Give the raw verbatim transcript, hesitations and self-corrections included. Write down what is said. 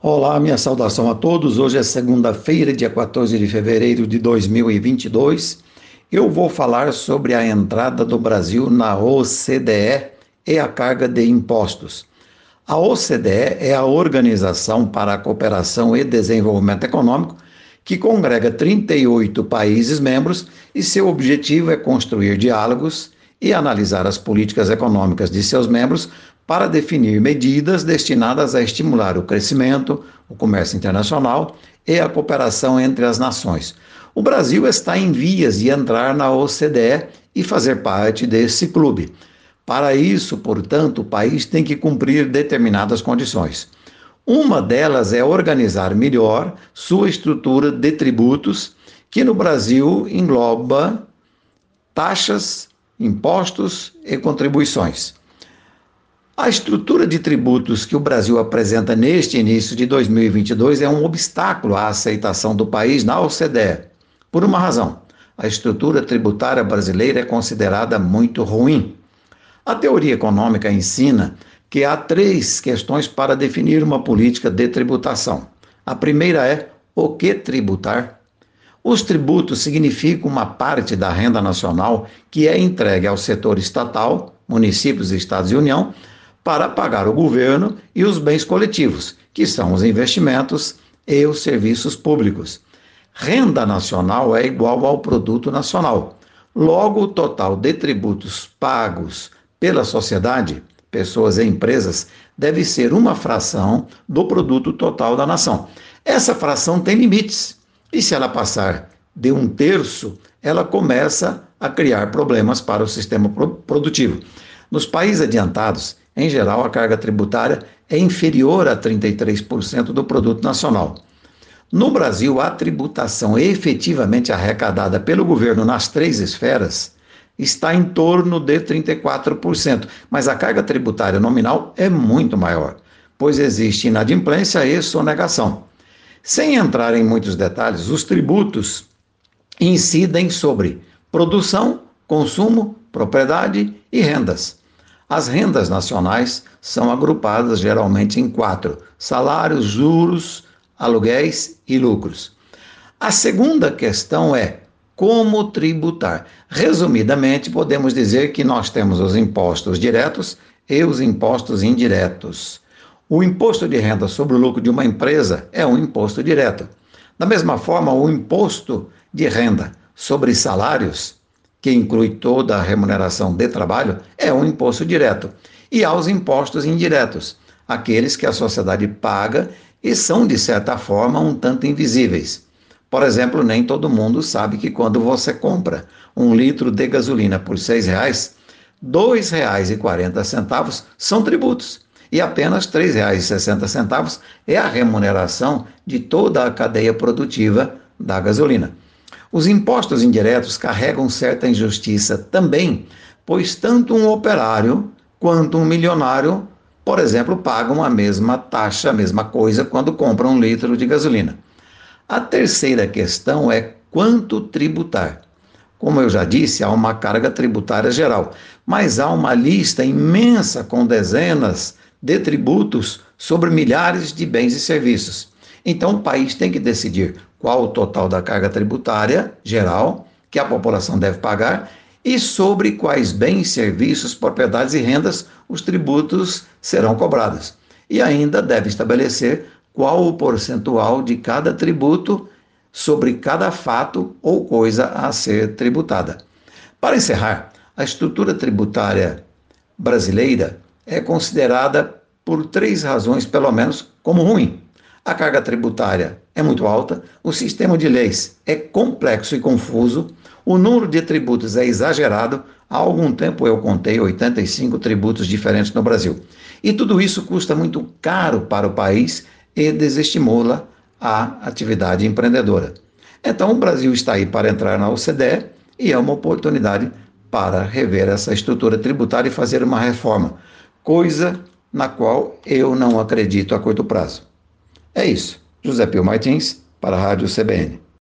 Olá, minha saudação a todos. Hoje é segunda-feira, dia quatorze de fevereiro de dois mil e vinte e dois. Eu vou falar sobre a entrada do Brasil na O C D E e a carga de impostos. A O C D E é a Organização para a Cooperação e Desenvolvimento Econômico, que congrega trinta e oito países membros e seu objetivo é construir diálogos e analisar as políticas econômicas de seus membros para definir medidas destinadas a estimular o crescimento, o comércio internacional e a cooperação entre as nações. O Brasil está em vias de entrar na O C D E e fazer parte desse clube. Para isso, portanto, o país tem que cumprir determinadas condições. Uma delas é organizar melhor sua estrutura de tributos, que no Brasil engloba taxas, impostos e contribuições. A estrutura de tributos que o Brasil apresenta neste início de dois mil e vinte e dois é um obstáculo à aceitação do país na O C D E. Por uma razão, a estrutura tributária brasileira é considerada muito ruim. A teoria econômica ensina que há três questões para definir uma política de tributação. A primeira é o que tributar. Os tributos significam uma parte da renda nacional que é entregue ao setor estatal, municípios, estados e União, para pagar o governo e os bens coletivos, que são os investimentos e os serviços públicos. Renda nacional é igual ao produto nacional. Logo, o total de tributos pagos pela sociedade, pessoas e empresas, deve ser uma fração do produto total da nação. Essa fração tem limites, e se ela passar de um terço, ela começa a criar problemas para o sistema produtivo. Nos países adiantados, em geral, a carga tributária é inferior a trinta e três por cento do produto nacional. No Brasil, a tributação efetivamente arrecadada pelo governo nas três esferas está em torno de trinta e quatro por cento, mas a carga tributária nominal é muito maior, pois existe inadimplência e sonegação. Sem entrar em muitos detalhes, os tributos incidem sobre produção, consumo, propriedade e rendas. As rendas nacionais são agrupadas geralmente em quatro: salários, juros, aluguéis e lucros. A segunda questão é como tributar. Resumidamente, podemos dizer que nós temos os impostos diretos e os impostos indiretos. O imposto de renda sobre o lucro de uma empresa é um imposto direto. Da mesma forma, o imposto de renda sobre salários, que inclui toda a remuneração de trabalho, é um imposto direto. E há os impostos indiretos, aqueles que a sociedade paga e são, de certa forma, um tanto invisíveis. Por exemplo, nem todo mundo sabe que quando você compra um litro de gasolina por seis reais, dois reais e quarenta centavos são tributos e apenas três reais e sessenta centavos é a remuneração de toda a cadeia produtiva da gasolina. Os impostos indiretos carregam certa injustiça também, pois tanto um operário quanto um milionário, por exemplo, pagam a mesma taxa, a mesma coisa quando compram um litro de gasolina. A terceira questão é quanto tributar. Como eu já disse, há uma carga tributária geral, mas há uma lista imensa com dezenas de tributos sobre milhares de bens e serviços. Então, o país tem que decidir qual o total da carga tributária geral que a população deve pagar e sobre quais bens, serviços, propriedades e rendas os tributos serão cobrados. E ainda deve estabelecer qual o percentual de cada tributo sobre cada fato ou coisa a ser tributada. Para encerrar, a estrutura tributária brasileira é considerada por três razões, pelo menos, como ruim. A carga tributária é muito alta, o sistema de leis é complexo e confuso, o número de tributos é exagerado. Há algum tempo eu contei oitenta e cinco tributos diferentes no Brasil. E tudo isso custa muito caro para o país e desestimula a atividade empreendedora. Então, o Brasil está aí para entrar na O C D E e é uma oportunidade para rever essa estrutura tributária e fazer uma reforma, coisa na qual eu não acredito a curto prazo. É isso. José Pio Martins, para a Rádio C B N.